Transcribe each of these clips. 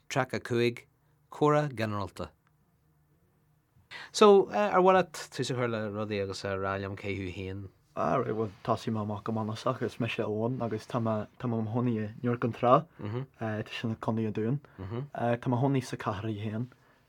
tre a cuaig córa generalta. So ar bhhaile tú sa chuir le rudaí agus a ráilm céú haon. Right, well, tasí má amach go manach agus me sé óin agus tá honí nuor an trá Tá sinna condaí a dún. Tá honí sa cairí héan.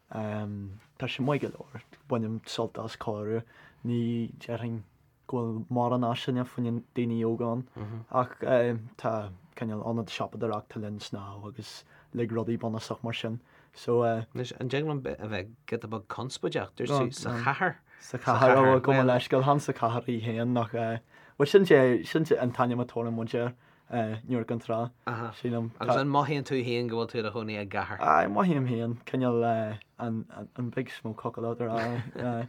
Tá sé mu leir buim soltas cáú ní deing ghfuil mar an áisina faoin daoine ógáin ach tá ceal anad sipadarach tal linn sná agus le rudaí banach mar sin. So an deaglan a bheith get bag conspaideach sa chahar. Sa cahar go leis go han sa caharí héan nach sin sé an taine atóna muide nuor an trá agus an maihíonn tú héon go bhfuil tú a chunaí a gahar. Maihíim héan ceal an big smó coáidir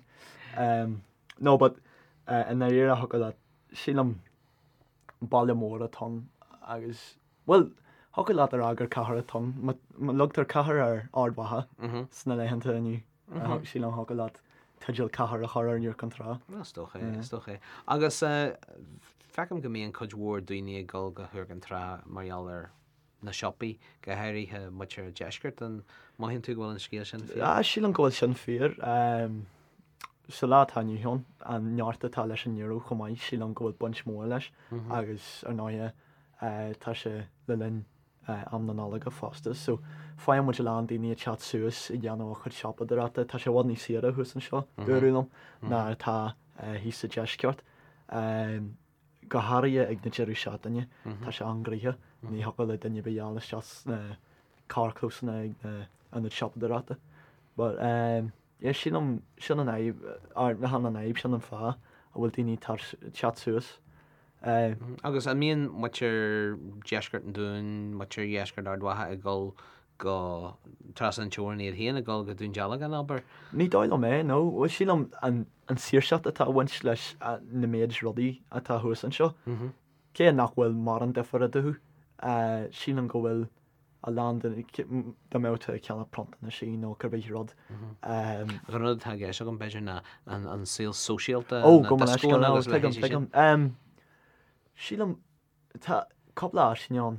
nó, but in éar a thuga sílam bailile mór atá agus well thuga le ar agur cahar atá lugtar cahar ar ardhatha sna leihananta aniu sílam thuga le tuidir cahar a choir nuor an trá. Stoché. Agus fecham go mííon chudhór daoine ggóil go thuir an trá marall ar na sioppaí go heirithe muir deisgurt an maihíonn tú ghfuil an scéal sin fi. Sílan ghfuil sin fear sa lá tainúón an neartta tá leis an neurú chumáid sílan ghfuil buint mór leis agus ar náide tá sé le linn am na nálaga fásta, so fáim mu le daoine chat suasas i dhéanamh chud sipaddarata tá sé bhád ní siad hús an seo goúlam ná tá hí sa deisceart. Go háirithe ag na deirú seaataine tá sé angríthe ní hapa le duine beála seas na cáclúsanna ag an sipaddarata. But sin an éib na han an éib sin an fá a bhfuil daoine chat suasas. Agus a míon muir deisgurt an dún muir dhéisgurt ardhatha a ggóil go tras an teúirnaí a héana a ggóil go dún deala an aber. Ní dáil mé nó bhfuil sílam an síirseat atá bhaint leis na méid rudaí atá thuas an seo. Cé nach bhfuil mar an defar a duthú sílan go bhfuil a land do méta ceanna pronta na sí nó gurbéh rud. An rud tá géis an beidir na an síl sosiálta go sílam tá coplá sinán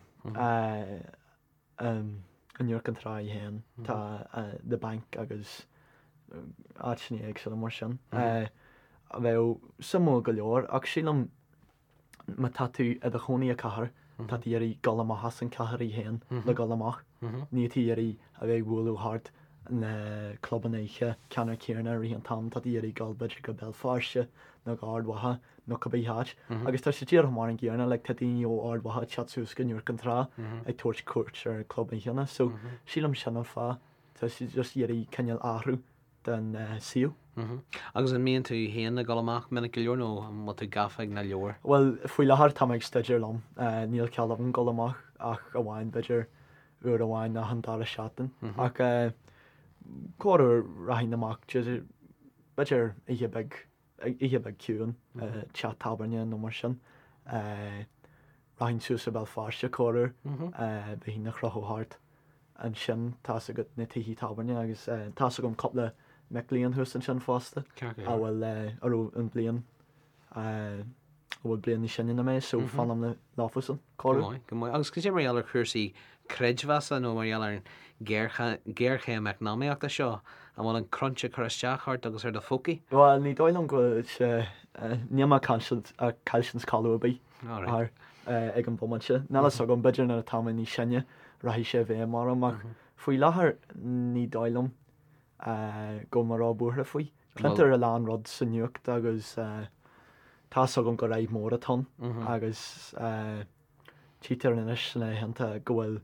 an nuor an trá héan tá de bank agus áitní ag se mar sin. A bheith samú go leor ach sílam má tatú a chonaí a cahar tá dhéirí galamachchas an caharí héan le galamach. Nítíí a bheith bhúlú hart na clubbanéiche ceannar céarna rí an tam tá dhéirí galbeidir go Belfáiste nó ardhatha nó cabbíháit. agus tá sé tíar mar an ggéarna le tatíí ó ardhatha chatús go nuor an trá ag tuairt cuairt ar club chéanna, so sílam seanna fá tá si just dhéirí ceal áhrú den síú. Agus an míon tú héana na galamach mena go leor nó má tú gafaigh na leor. Well faoi lethar tá ag staidir lom níl cealamh an galamach ach a bhhain beidir uair a bhhain na handála seaatan ach cóir rahin amach beidir ihe beg ciúan chat tabarne nó mar sin rahin suas a Belfáiste cóir be hí nach rothóthart an sin tá a go na tuhí tabarne agus tá a gom coppla melíon hús an sin fásta a bhfuil arú an blion bhfuil blion sinine na mé so fanam le láfusan choir. Agus go sé marar chusaí creidhheasa nó marar an ggéirché meicnáíoachta seo a bhfuil an crunte chuisteachart agus ar do focaí. Well ní dóil an go níama caiilsins cáúbí ag an bomanse. Nela a an beidir ar a tam ní sinne rahí sé bhéh mar amach faoi lethar ní dáilm go marrá buair faoi. Plintar a lán rod san nuacht agus tá agam go raibh mór atá agus títar inis na hananta gohfuil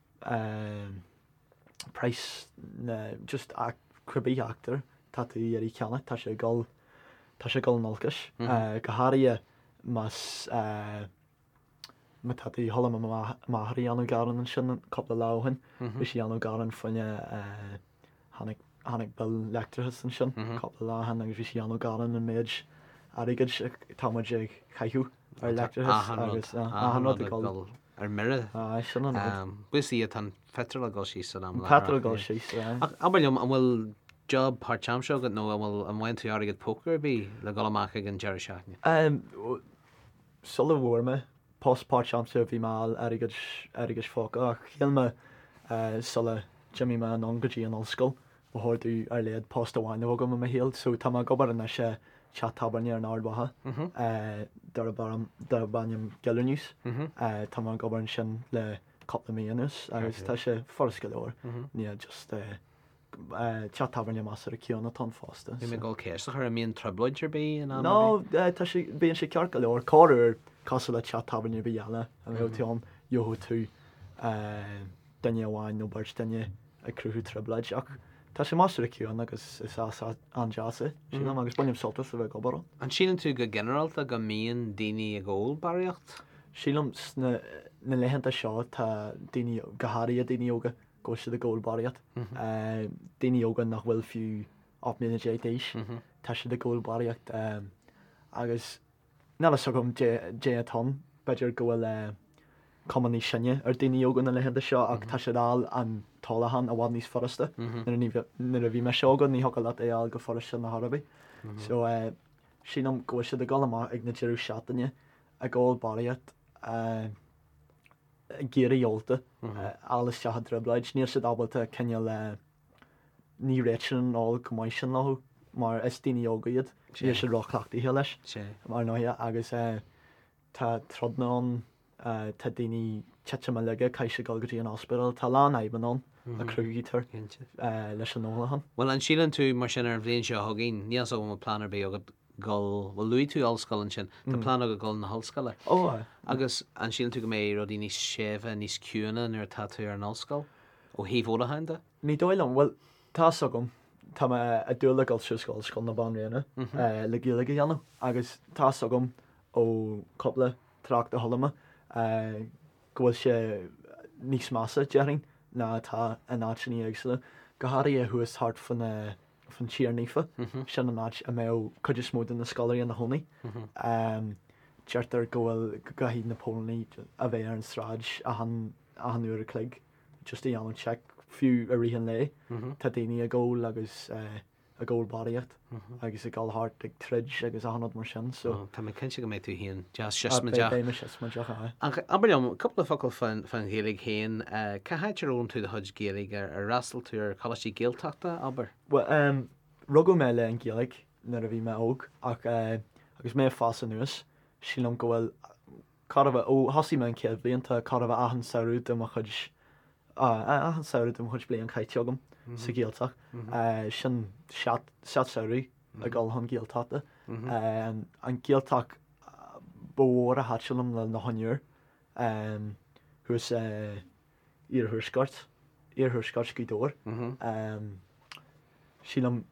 price just cribí actor tá tú ar í ceanna tá sé gáil nolcas go háirithe mas tá í thola maithirí anú garan an sin coppla láhan bhí sí anú garan fanne hánig bell lectrachas an sin coppla láhan agus bhí sí anú garan an méid aigid táid ag chaithú ar lectrachas agus gáil ar mire sin buí a tan fetra go sí san am Petra go sí Abailm an bhfuil job part-time seo go nó bhfuil an bhain tú agad pócar bí le golamach ag an deir seaachne. Sulla bhórme postpáirtseam bhí má aigeis fóca ach chéalme sulla Jimmy me an angadí an allscoil ó háirú ar léad post amháinine bh go me héal, so tá gobar an se chat tabarní ar an ardbathe dar bannim geúnius tá gobar sin le coppla míanus agus tá sé forscaúir ní just chat tabarní más ar a ceanna tan fásta. Bhí mé gáil céir chu míon trebloidir bí an No tá bíon sé cear go leir cáir cos le chat tabarní be eile a bhé teán joú tú danne bháin nó bart danne a cruú trebleid ach tá sé más a ceann agus is anjaasa sin agus bunim soltas a bheith gobar. An sílan tú go generalta go mííon daoine a ggóil baríocht? Sílam na lehananta seo tá daoine gohaí a daine yoga go si a ggóilbariad. Daine yoga nach bhfuil fiú 8 tá si a ggóilbariacht agus ná so gom dé atá beidir gohfuil comí sinne ar daine yoga na lehananta seo ach tá sé dá an tálahan a bhád níos forasta na a bhí me seogan ní hoga le éal go foriste na Harbí. So sínam go si a galá ag na tíú seaataine a ggóilbariad géirí olta alles se dribleid níor sé dábalta cenne le ní réitsin á gomáid sin láthú mar is daine ógaiad sí sé rochhlaachtaí he leis mar nóide agus tá trodnaán tá daoine tete me leige caiise galgadtíí an osspeil tá lá ébanán a cruúgítar leis an nólahan. Well an sílan tú mar sin ar bhléonn seo thugén níos ó a planar be agad gáil bhfuil luú tú allscoilin sin tá plan go gáil na hallscoile. Agus an sílan tú go mé rodí níos séh níos ciúna nuair táú ar an allscoil ó híhóla haanta? Ní dóilm bhfuil tá agam tá a dúla gáil siúscoil scoil na ban réna le gíige dhéanam agus tá agam ó coppla tracht a hollama gohfuil sé níos massa dearing ná tá an áitiní agsile gohaí a thuas hart fan tíarnífa sin an áit a mé chuidir smód na scolaí an na honna. Teartar gohfuil gohíd na Pólnaí a bheith ar an sráid a hanúair a clig just í an check fiú a rihan lé tá daoine a ggóil agus a ggóilbáíocht agus i gáilthart ag trid agus ahanad mar sin so Tá mé cinnte go mé tú híon deas Aberm coppla focail fan géalaigh chéan caitheidirún tú de thud géalaigh ar rastal tú ar choisí géalteachta aber? Well rugú mé le an géalaigh nar a bhí me óg ach agus mé fásan nuas sílam gohfuil carh ó hasí me an céad blion tá carh ahan saoú am chud ahan saoú am chud blion caiiteogam sa géalteach sin saoí a gáil an géaltáta an géalteach bór a hatselam le na haúr thuas íorthúscart go dóir sílam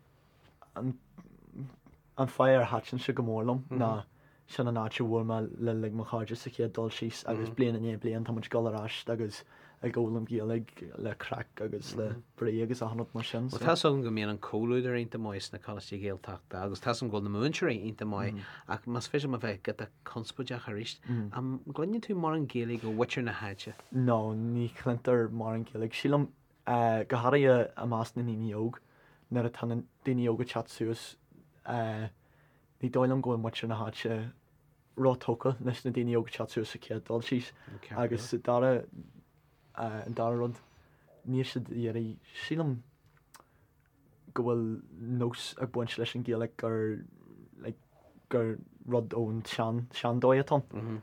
an fear hatsin se go mórlam ná sin an áte bhfuil me le mar cháide sa chéad dul síos agus blian in blion tá goráist agus a ggólam géalaigh le crack agus le brí agus ahanana mar sin. Tá go míon an cóúidir inta máis na choí géalteachta agus tá an ggóil na múnseir inta mai ach mas fi a bheith go a conspóideach a ríist. Am glunne tú mar an géalaigh go witir na háide? No, ní chlintar mar an géalaigh. Sílam gohaí a más na níní óg nar a tan daine óga chat suasúas ní dóilm ggóil muir na háte rátócha leis na daine óga chat suasúas sa céad dul síos agus an dar rud níor si dhéirí sílam go bhfuil nós ag buint leis an géalaigh gur rud ón seandóitá.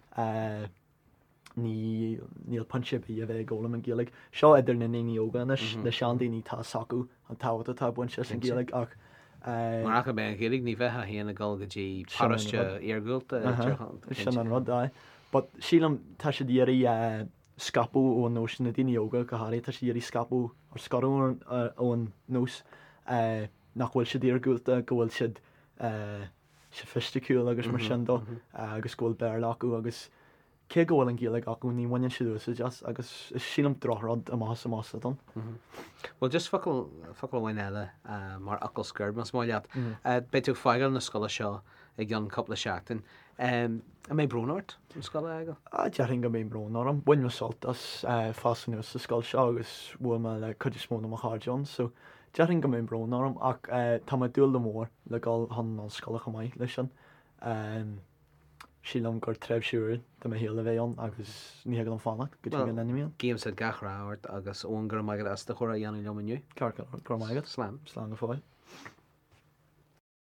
Níl punse bí a bheith ggólam an géalaigh. Seo idir na naí óganis le sean daoine tá sacú an táhata tá buint leis an géalaigh ach mar a ben géalaigh ní bheitthe híana gáil gotí paraiste argúilta sin an rud dá. But sílam tá sé dhéirí scapú ó nó na daine óga go háirí tá sé dhéirí scapú ar scarún ón nós nach bhfuil siad argúilta go bhfuil siad sophistiiciúil agus mar sin dó agus ghfuil bearlaú agus cé gohfuil an géalaigh acu ní bhaine siúsa just agus sílam drorad a más don. Well just focail bhain eile mar acail scurb mas máilead. Be tú feigeil na scola seo ag an coppla seachtain. A mé brúnát an scola aige? Dearing go mé brúnar an buin me soltas fásanú sa scoil seo agus bhfuil me le chuidir smóna a cháideón, so dearing go mé brúnarm ach tá dúil do mór le gáil an scola go maiid lei sin. sílam gur treb siúir de héle bhéon agus ní an fannacht go Well, gan animíon Géim sa gachráhart agus óngur maigad as de chóir a dhéanú lomaniu car maigad slam. slá go fáil.